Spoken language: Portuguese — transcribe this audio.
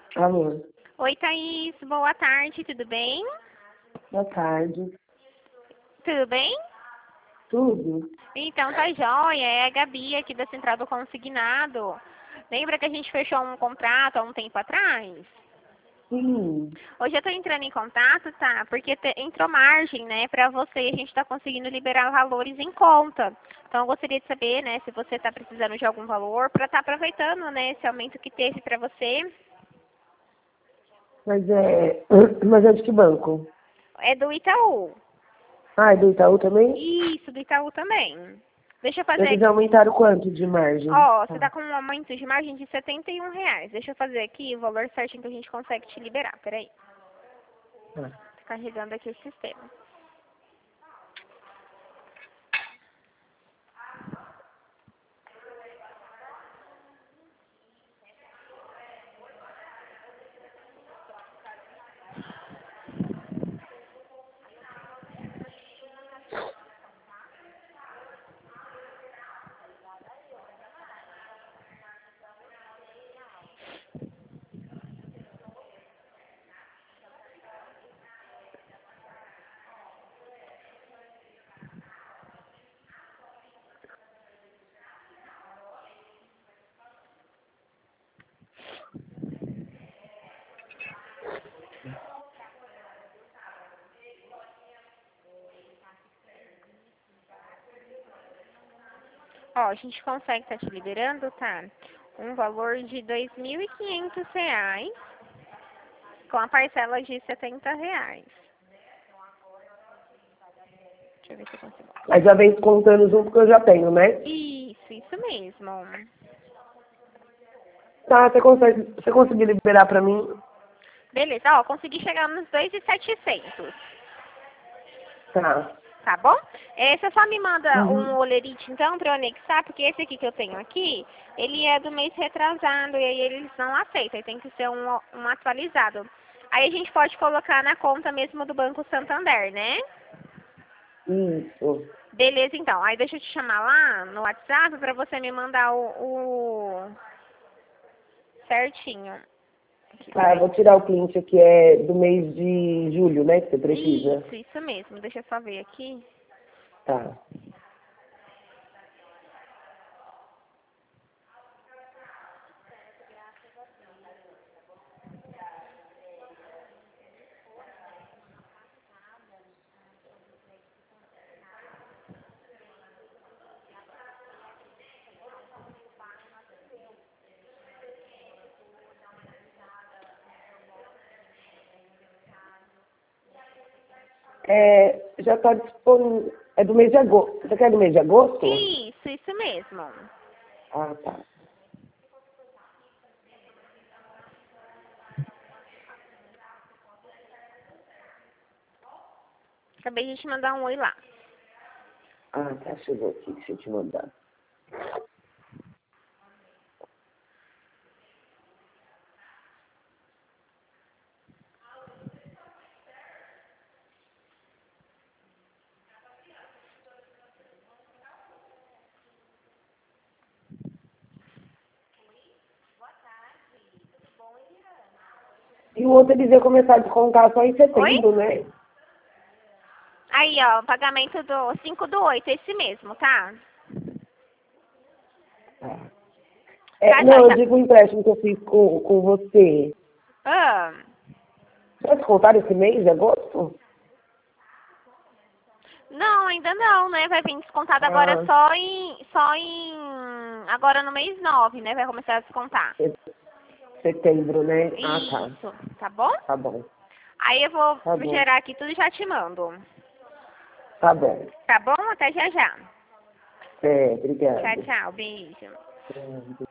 Alô, Oi, Thaís. Boa tarde, tudo bem? boa tarde. Tudo bem? Tudo? Então, tá joia. É a Gabi aqui da Central do Consignado. Lembra que a gente fechou um contrato há um tempo atrás? Sim. Hoje eu tô entrando em contato, tá? Porque entrou margem, né, pra você e a gente tá conseguindo liberar valores em conta. Então, eu gostaria de saber, né, se você tá precisando de algum valor pra tá aproveitando, né, esse aumento que teve pra você. Mas é. Mas é de que banco? É do Itaú. Ah, é do Itaú também? Isso, do Itaú também. Deixa eu fazer Eles aqui. aumentaram quanto de margem? Ó, você tá Tá. com um aumento de margem de R$ 71. Deixa eu fazer aqui o valor certinho que a gente consegue te liberar. Peraí. Tá. Tá carregando aqui o sistema. Ó, a gente consegue estar te liberando, tá? Um valor de R$ 2.500 com a parcela de R$ 70. Deixa eu ver se eu consigo. Mas já vem contando junto que eu já tenho, né? Isso mesmo. Tá, você conseguir liberar pra mim? Beleza, ó, consegui chegar nos 2.700. Tá. Tá bom? Você só me manda um Uhum. olerite, então, para eu anexar, porque esse aqui que eu tenho aqui, ele é do mês retrasado, e aí eles não aceitam, e tem que ser um atualizado. Aí a gente pode colocar na conta mesmo do Banco Santander, né? Isso. Beleza, então. Aí deixa eu te chamar lá no WhatsApp para você me mandar o certinho. Aqui, Tá, eu peraí. vou tirar o cliente que é do mês de julho, né? Que você precisa. Isso mesmo. Deixa eu só ver aqui. Tá. Já está disponível. É do mês de agosto. Você quer do mês de agosto? Isso mesmo. Ah, tá. Acabei de te mandar um oi lá. Ah, tá. Chegou aqui. Deixa eu te mandar. E o outro eles iam começar a descontar só em Oi? setembro, né? Aí, ó, pagamento do 5/8, esse mesmo, tá? Tá. Tá, Não, eu joia. digo o empréstimo que eu fiz com você. Ah, Já descontaram esse mês de agosto? não, ainda não, né? Vai vir descontado agora Ah, agora no mês 9, né? Vai começar a descontar. setembro, né? Ah, tá. Isso, tá bom? Tá bom. Aí eu vou Tá bom. gerar aqui tudo e já te mando. Tá bom. Tá bom? Até já já. É, Tchau, obrigado. tchau. Beijo. É,